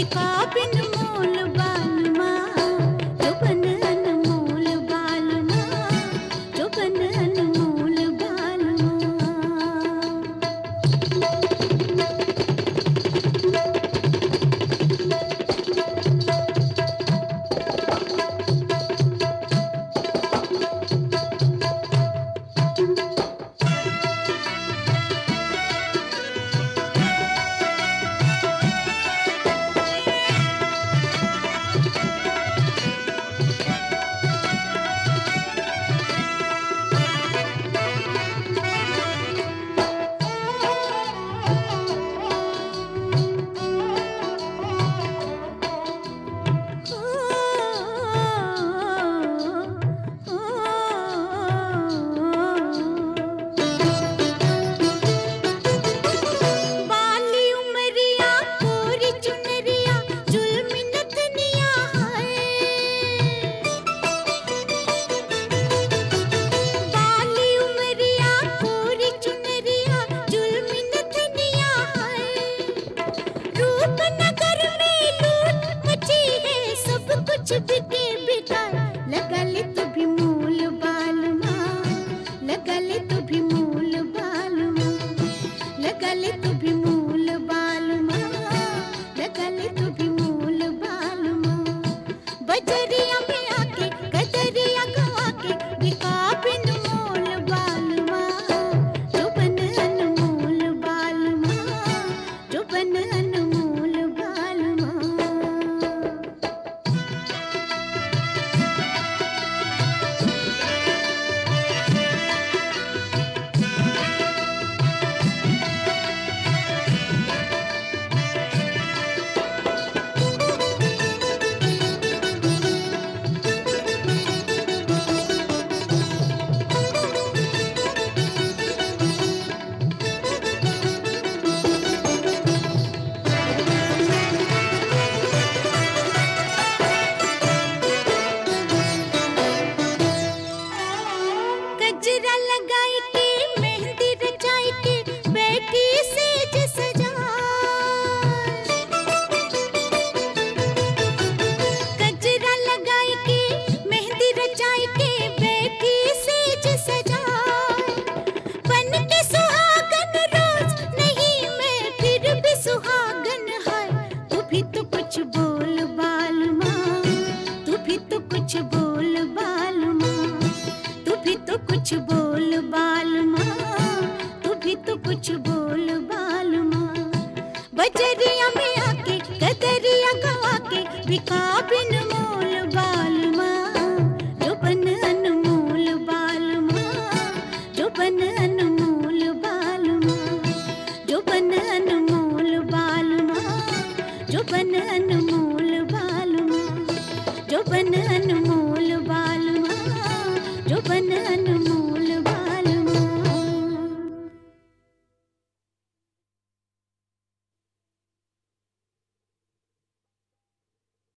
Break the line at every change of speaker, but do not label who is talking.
बिका बिन मोल बालमा, जो बन अनमोल बालमा, जो बन अनमोल बालमा। बिके बिकार लगा ले तू भी मूल बालमा, लगा ले तू भी मूल बालमा, लगा ले तू भी मूल बालमा, लगा ले तू भी मूल बालमा। बजरिया में आके कजरिया गवा के बिका बिन मोल बालमा, जो बन अनमोल बालमा, जो बन अनमोल बालमा। गजरा लगाई के मेहंदी रचाई के बैठी सेज सजाए, गजरा लगाई के मेहंदी रचाई के बैठी सेज सजाए। बन के सुहागन रोज नहीं मैं फिर भी सुहागन है, तू भी तो कुछ बोल बालमा, तू भी तो कुछ बोल बालमा, तू भी तो कुछ बोल बालमा, तू भी तो कुछ बोल बालमा। बजरिया में आके कदरिया गवा के बिका बिन मोल बालमा, जो बन अनमोल बालमा, जो बन अनमोल बालमा, जो बन अनमोल बालमा, जो बन अनमोल बालमा, जो बन अनमोल